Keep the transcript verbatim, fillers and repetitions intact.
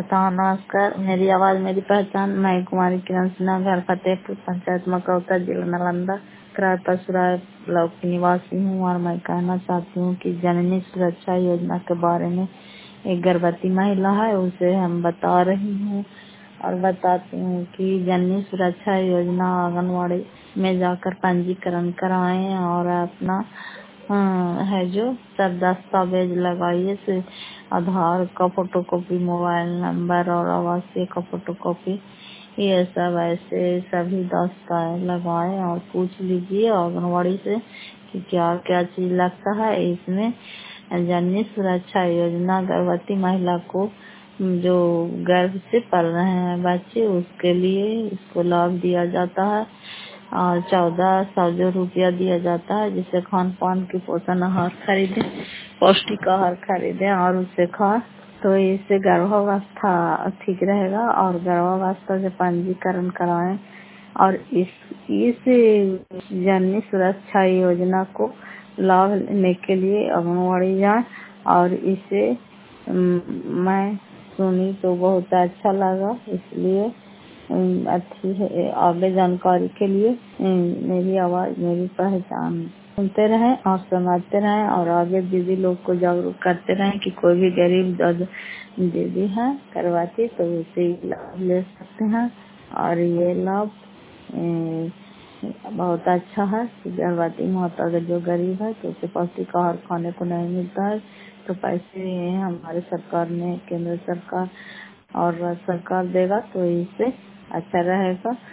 बताओ। नमस्कार, मेरी आवाज मेरी पहचान। मैं कुमारी किरण सिन्हा, घर फतेहपुर, पंचायत मकौता, जिला नालंदा, किराए पर सुराय ब्लॉक की निवासी हूँ। और मैं कहना चाहती हूँ कि जननी सुरक्षा योजना के बारे में एक गर्भवती महिला है, उसे हम बता रही हूँ और बताती हूँ कि जननी सुरक्षा योजना आंगनवाड़ी में जाकर पंजीकरण कराएं और अपना हाँ, है जो सब दस्तावेज लगाइए से आधार का फोटोकॉपी, मोबाइल नंबर और आवासीय का फोटोकॉपी, ये सब ऐसे सभी दस्तावेज लगाएं और पूछ लीजिए आंगनवाड़ी से कि क्या क्या चीज लगता है इसमें। जननी सुरक्षा योजना गर्भवती महिला को जो गर्भ से पल रहे हैं बच्चे, उसके लिए इसको लाभ दिया जाता है और चौदह सौ जो रुपया दिया जाता है, जिससे खान पान की पोषण आहार खरीदे, पौष्टिक आहार खरीदे और उसे खाए, तो इससे गर्भावस्था ठीक रहेगा। और गर्भावस्था से पंजीकरण कराएं और इस इस जननी सुरक्षा योजना को लाभ लेने के लिए आंगनवाड़ी जाए। और इसे मैं सुनी तो बहुत अच्छा लगा, इसलिए अच्छी है। आगे जानकारी के लिए मेरी आवाज मेरी पहचान सुनते रहें और समझते रहें और आगे दीदी लोग को जागरूक करते रहें कि कोई भी गरीब दीदी है करवाती तो उसे लाभ ले सकते हैं। और ये लाभ बहुत अच्छा है कि गर्भवती माता अगर जो गरीब है तो उसे पौष्टिक आहार खाने को नहीं मिलता है, तो पैसे हमारे सरकार ने, केंद्र सरकार और सरकार देगा तो इससे अच्छा रहेगा।